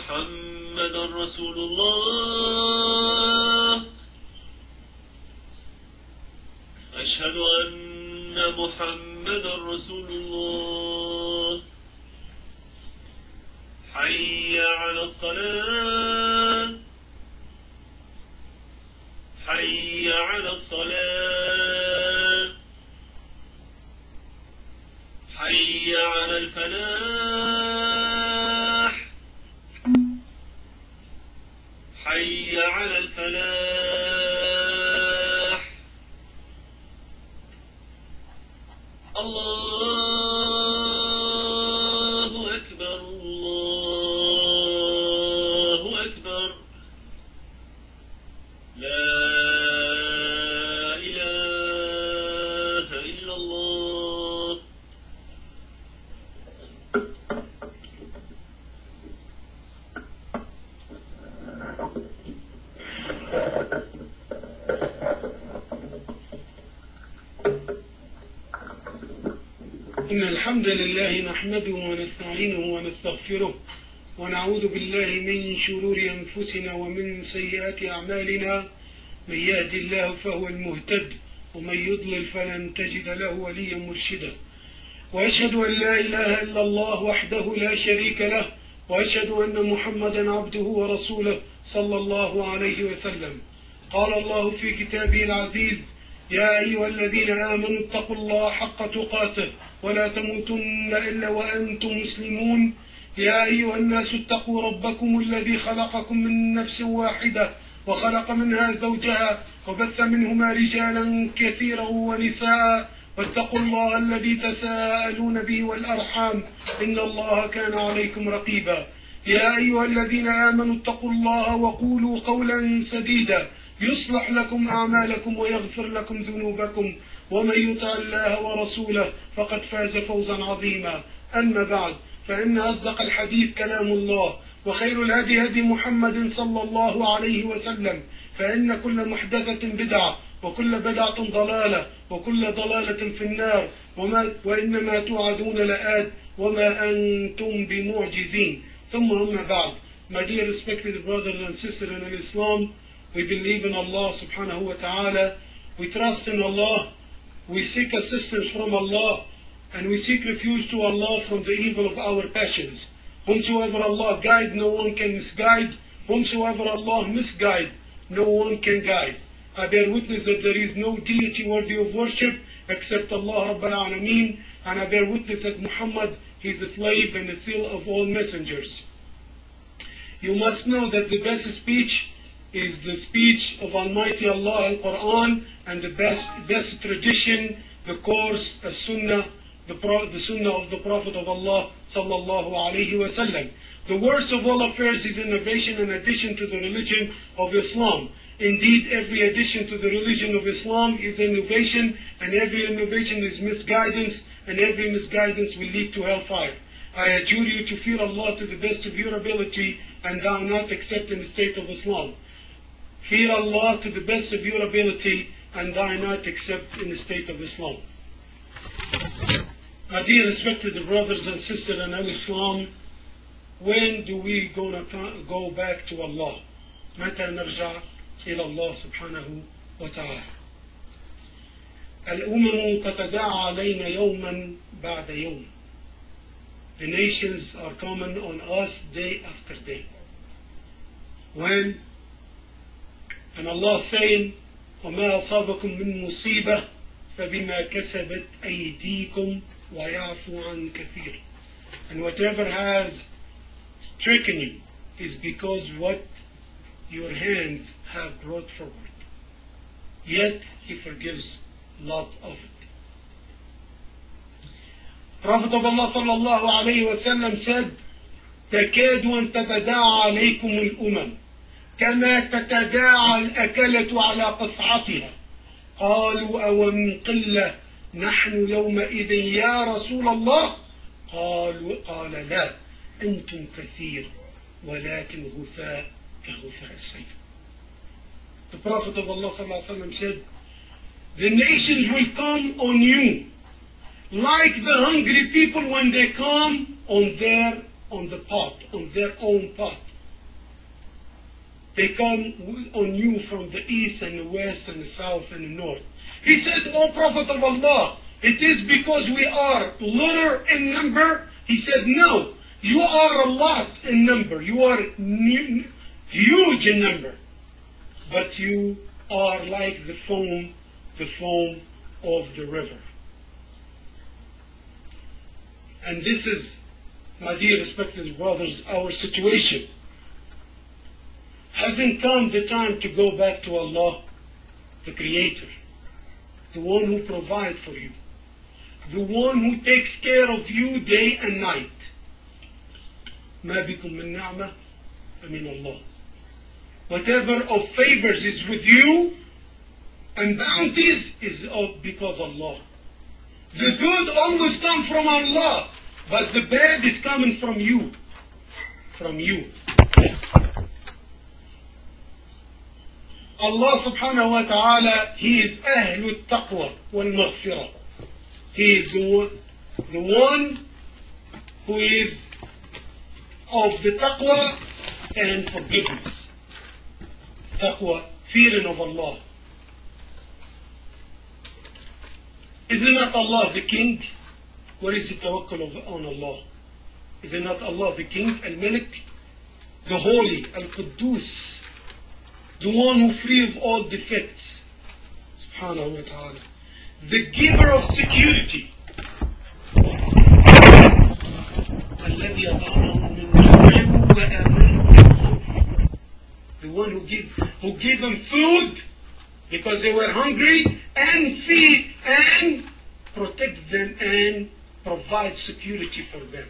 محمدا رسول الله أشهد أن محمدا رسول الله حي على الصلاة حي على الصلاة حي على الفلاح حي على الفلاح الله أكبر الله أكبر لا إله إلا الله. إن الحمد لله نحمده ونستعينه ونستغفره ونعوذ بالله من شرور أنفسنا ومن سيئات أعمالنا. من يهد الله فهو المهتد ومن يضلل فلن تجد له وليا مرشدا. وأشهد أن لا إله إلا الله وحده لا شريك له وأشهد أن محمدا عبده ورسوله صلى الله عليه وسلم. قال الله في كتابه العزيز: يا أيها الذين آمنوا اتقوا الله حق تقاته ولا تموتن إلا وأنتم مسلمون. يا أيها الناس اتقوا ربكم الذي خلقكم من نفس واحدة وخلق منها زوجها وبث منهما رجالا كثيرا ونساء واتقوا الله الذي تساءلون به والأرحام إن الله كان عليكم رقيبا. يا أيها الذين آمنوا اتقوا الله وقولوا قولا سديدا يصلح لكم أعمالكم ويغفر لكم ذنوبكم ومن يطع الله ورسوله فقد فاز فوزا عظيما. أما بعد، فإن أصدق الحديث كلام الله وخير الهدي هدي محمد صلى الله عليه وسلم، فإن كل محدثة بدعة وكل بدعة ضلالة وكل ضلالة في النار وإنما توعدون لآت وما أنتم بمعجزين. ثم أما بعد. My dear respected brothers and sisters in Islam, we believe in Allah subhanahu wa ta'ala, we trust in Allah, we seek assistance from Allah, and we seek refuge to Allah from the evil of our passions. Whomsoever Allah guide, no one can misguide. Whomsoever Allah misguide, no one can guide. I bear witness that there is no deity worthy of worship except Allah Rabbal Alameen, and I bear witness that Muhammad is the slave and the seal of all messengers. You must know that the best speech is the speech of Almighty Allah, Al-Quran, and the best tradition, the course, the Sunnah, the Sunnah of the Prophet of Allah, Sallallahu Alaihi Wasallam. The worst of all affairs is innovation and addition to the religion of Islam. Indeed, every addition to the religion of Islam is innovation, and every innovation is misguidance, and every misguidance will lead to hellfire. I adjure you to fear Allah to the best of your ability and thou not accept in the state of Islam. Fear Allah to the best of your ability and thou not accept in the state of Islam. My dear respected brothers and sisters in Islam, when do we go back to Allah? متى نرجع إلى الله سبحانه وتعالى. الأمم تتداعى علينا يوما بعد يوم. The nations are coming on us day after day. When? And Allah saying, وَمَا أَصَابَكُم مِّن مُّصِيبَةٍ فَبِمَا كَسَبَتْ أَيْدِيكُمْ وَيَعْفُو عَن كَثِيرٍ. And whatever has stricken you is because what your hands have brought forward. Yet He forgives a lot of it. Prophet of Allah sallallahu alayhi wa sallam said, تكاد أن تتداعى عليكم الأمم كما تتداعى الأكلة على قصعتها. قالوا أو من قلة نحن يومئذ يا رسول الله؟ قال لا أنتم كثير ولكن غثاء كغثاء السيل. The Prophet of Allah sallallahu alayhi wa sallam said, the nations will come on you like the hungry people when they come on their own pot. they come on you from the east and the west and the south and the north. He said, O Prophet of Allah, it is because we are little in number. He said, no, you are a lot in number. You are huge in number. But you are like the foam of the river. And this is, my dear respected brothers, our situation. Hasn't come the time to go back to Allah, the Creator, the one who provides for you, the one who takes care of you day and night. ما بكم من نعمة فمن الله. Whatever of favors is with you and bounties is because Allah. The good always come from Allah, but the bad is coming from you. From you. Allah subhanahu wa ta'ala, He is أهل التقوى والمغفرة. He is the one who is of the taqwa and forgiveness. Taqwa, fearing of Allah. Is it not Allah the King? Where is the tawakkul on Allah? Is it not Allah the King, Al-Malik, the Holy, Al-Quddus, the one who free of all defects, subhanahu wa ta'ala, the giver of security, الذي أطعمهم من جوع وآمنهم من خوف, the one who gave them food because they were hungry, and feed and protect them and provide security for them.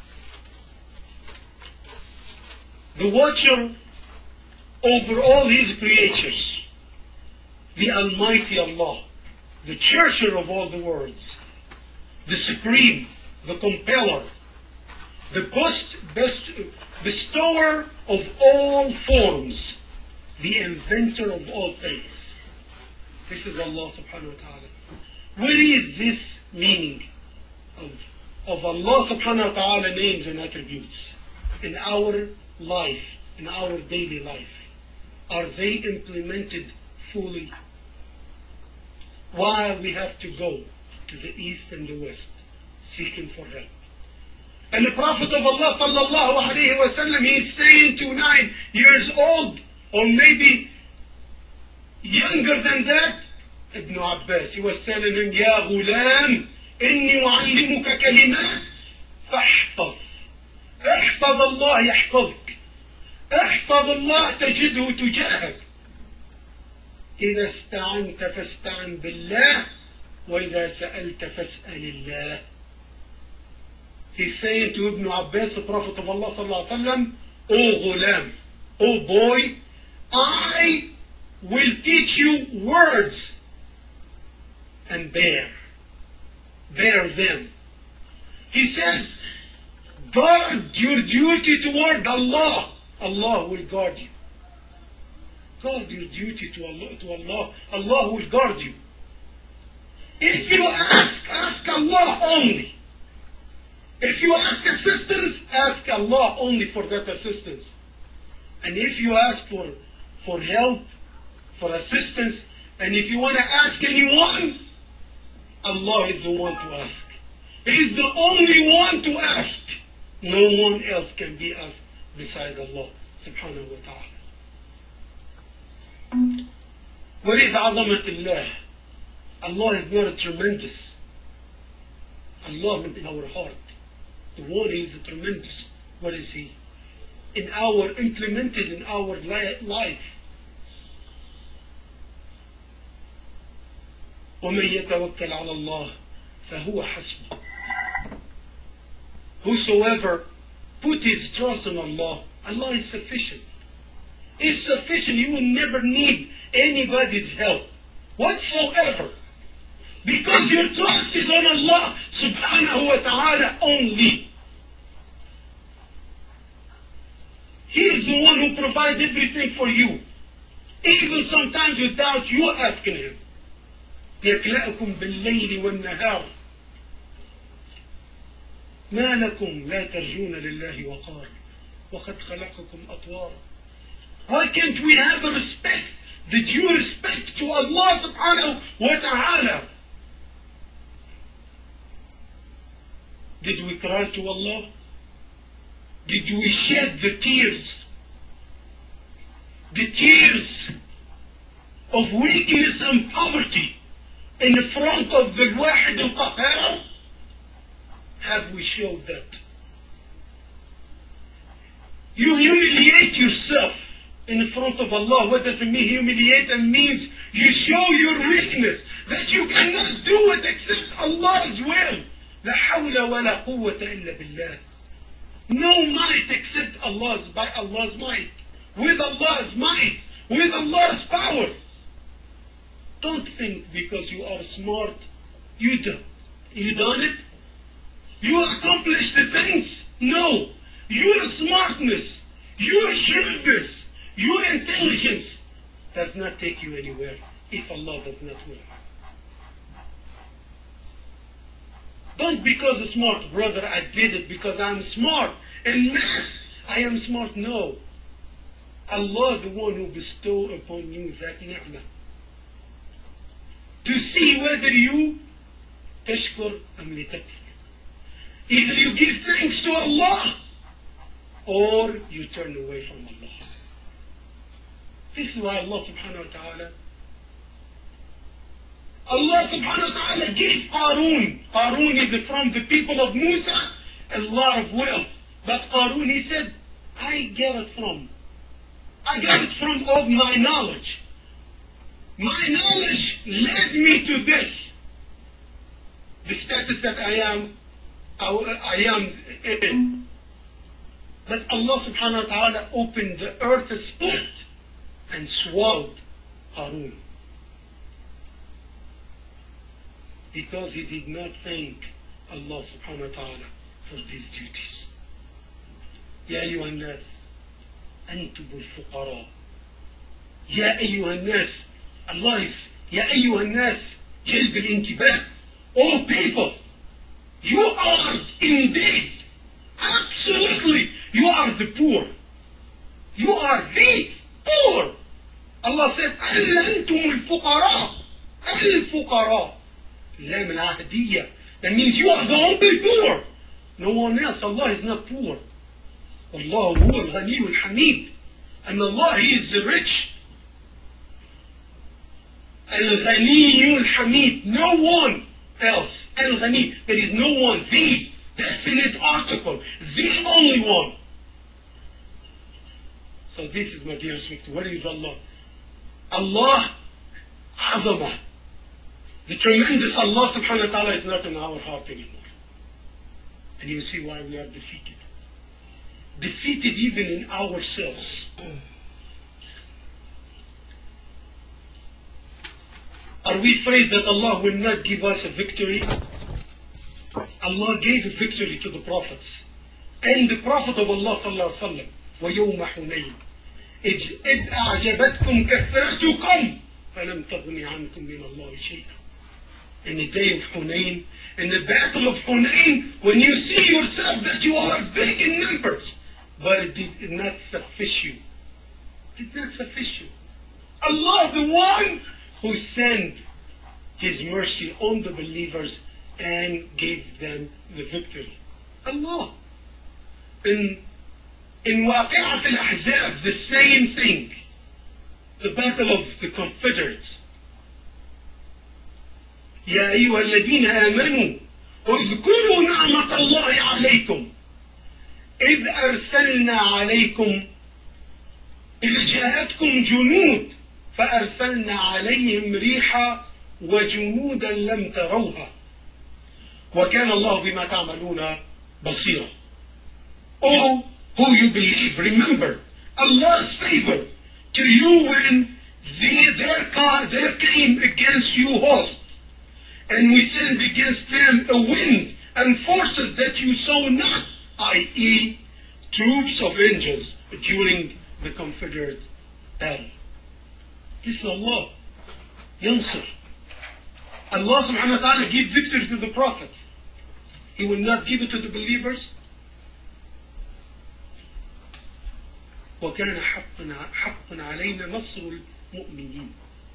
The watcher over all His creatures, the Almighty Allah, the cherisher of all the worlds, the supreme, the compeller, the best bestower of all forms, the inventor of all things. This is Allah subhanahu wa ta'ala. Where is this meaning of Allah subhanahu wa ta'ala names and attributes in our life, in our daily life? Are they implemented fully? While we have to go to the east and the west, seeking for help. And the Prophet of Allah sallallahu alayhi wa sallam, he is saying to 9 years old, or maybe younger than that, Ibn Abbas, he was telling him, يا غلام إني أعلمك كلمات فاحفظ. احفظ الله يحفظك. احفظ الله تجده تجاهك. إذا استعنت فاستعن بالله وإذا سألت فاسأل الله. He's saying to Ibn Abbas, the Prophet of Allah sallallahu alaihi wasallam, O ghulam, O boy, I will teach you words and bear them. He says, guard your duty toward Allah. Allah will guard you. Guard your duty to Allah. Allah will guard you. If you ask Allah only. If you ask assistance, ask Allah only for that assistance. And if you ask for help, for assistance, and if you want to ask anyone, Allah is the one to ask. He is the only one to ask. No one else can be asked besides Allah subhanahu wa ta'ala. What is عظمة الله? Allah is not tremendous. Allah in our heart. The one is tremendous. What is He? Implemented in our life. ومن يتوكل على الله فهو حسبه. Whosoever put his trust in Allah, Allah is sufficient. He's sufficient. You will never need anybody's help whatsoever. Because your trust is on Allah subhanahu wa ta'ala only. He is the one who provides everything for you. Even sometimes without you asking Him. يكلأكم بالليل والنهار ما لكم لا ترجون لله وقارا وقد خلقكم أطوارا. Why can't we have a respect, the due respect to Allah subhanahu wa ta'ala? Did we cry to Allah? Did we shed the tears? The tears of weakness and poverty in front of the Wahid al-Qahhar? Have we showed that? You humiliate yourself in front of Allah. What does it mean, humiliate? It means you show your weakness, that you cannot do it except Allah's will. La hawla wa la quwwata illa billah. No might except by Allah's might. With Allah's might. With Allah's power. Don't think because you are smart, you done it. You accomplished the things. No. Your smartness, your shrewdness, your intelligence does not take you anywhere if Allah does not will. Don't because I'm smart, brother, I did it because I'm smart. In math, I am smart. No. Allah, the one who bestowed upon you that ni'mah. To see whether you tashkur am litakfur. Either you give thanks to Allah or you turn away from Allah. This is why Allah subhanahu wa ta'ala gave Qarun. Qarun is from the people of Musa, a lot of wealth. But Qarun, he said, I got it from all my knowledge. My knowledge led me to this. The status that I am in. But Allah subhanahu wa ta'ala opened the earth split and swallowed Qarun. Because he did not thank Allah subhanahu wa ta'ala for these duties. يا أيها الناس أنتم الفقراء. يا أيها الناس Allah, يا أيها الناس جلب الانتباه. All people, you are indeed, absolutely, you are the poor. You are the poor. Allah said, أنتم الفقراء. الفقراء. لام العهدية. That means you are the only poor. No one else. Allah is not poor. Allah هو الغني الحميد. And Allah, He is the rich. الغني الحميد. No one else. الغني. There is no one. The definite article. The only one. So this is my dear respect. What is Allah? Allah, عظمة. The tremendous Allah subhanahu wa ta'ala is not in our heart anymore. And you see why we are defeated. Defeated even in ourselves. Are we afraid that Allah will not give us a victory? Allah gave a victory to the prophets. And the Prophet of Allah sallallahu alayhi wa sallam, وَيَوْمَ حُنَيْنٍ إِذْ أَعْجَبَتْكُمْ كَثْرَتُكُمْ فَلَمْ تَغْنِ عَنْكُمْ مِنَ اللَّهِ شَيْئًا. In the day of Hunayn, in the battle of Hunayn, when you see yourself that you are big in numbers, but it did not suffice you. It did not suffice you. Allah, the one who sent His mercy on the believers and gave them the victory. Allah. In Waqi'at al-Ahzab, the same thing. The battle of the Confederates. يا أيها الذين آمنوا اذكروا نعمة الله عليكم إذ أرسلنا عليكم إذ جاءتكم جنود فأرسلنا عليهم ريحا وجنودا لم تروها وكان الله بما تعملون بصيرا. Oh, who you believe, remember Allah's favor to you when there came against you hosts, and we sent against them a wind and forces that you saw not, i.e. troops of angels during the Confederate battle. This is Allah. Yansur. Allah subhanahu wa ta'ala gives victory to the prophets. He will not give it to the believers. وكان حقا علينا نصر المؤمنين.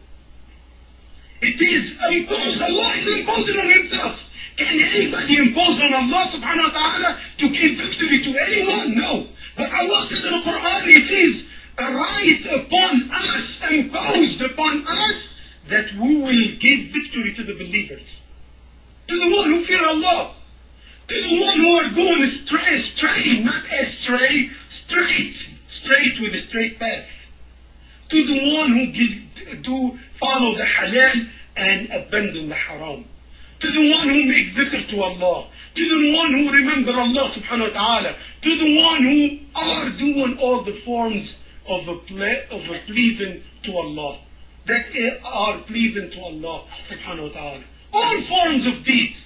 It is imposed. Allah is imposing on himself. Can anybody impose on Allah subhanahu wa ta'ala to give victory to anyone? No. But Allah says in the Quran, it is a right upon us, imposed upon us, that we will give victory to the believers. To the one who fear Allah. To the one who are going astray, not astray, straight with a straight path. To the one who do follow the halal and abandon the haram. To the one who makes dhikr to Allah. To the one who remember Allah subhanahu wa ta'ala. To the one who are doing all the forms of pleasing to Allah. That are pleasing to Allah subhanahu wa ta'ala. All forms of deeds.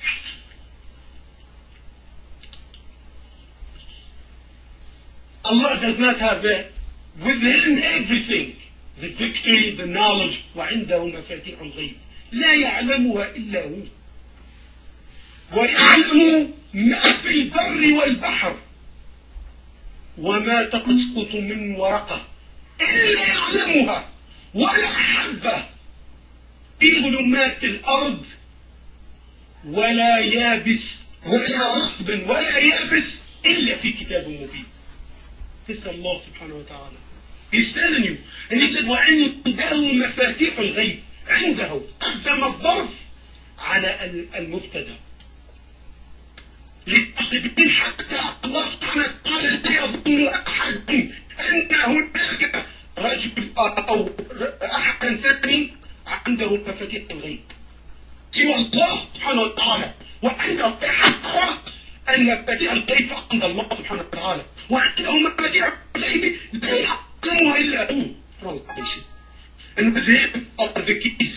Allah does not have within everything the victory, the knowledge. وعنده مفاتيح الغيب لا يعلمها إلا هو ويعلم ما في البر والبحر وما تسقط من ورقة إلا يعلمها ولا حبة في ظلمات الأرض ولا يابس ولا رطب ولا يابس إلا في كتاب مبين. تسأل الله سبحانه وتعالى. He's telling you. And he said وعنده مفاتيح الغيب. عنده قدم الظرف على المبتدا. للتقديم حتى الله سبحانه وتعالى لا يظن أحد أن هناك رجل أو أحد ثاني عنده مفاتيح الغيب سوى الله سبحانه وتعالى. وعنده حق أن مفاتيح الغيب عند الله سبحانه وتعالى. وعنده مفاتيح الغيب لا يعلمها إلا هو. And with him are the keys.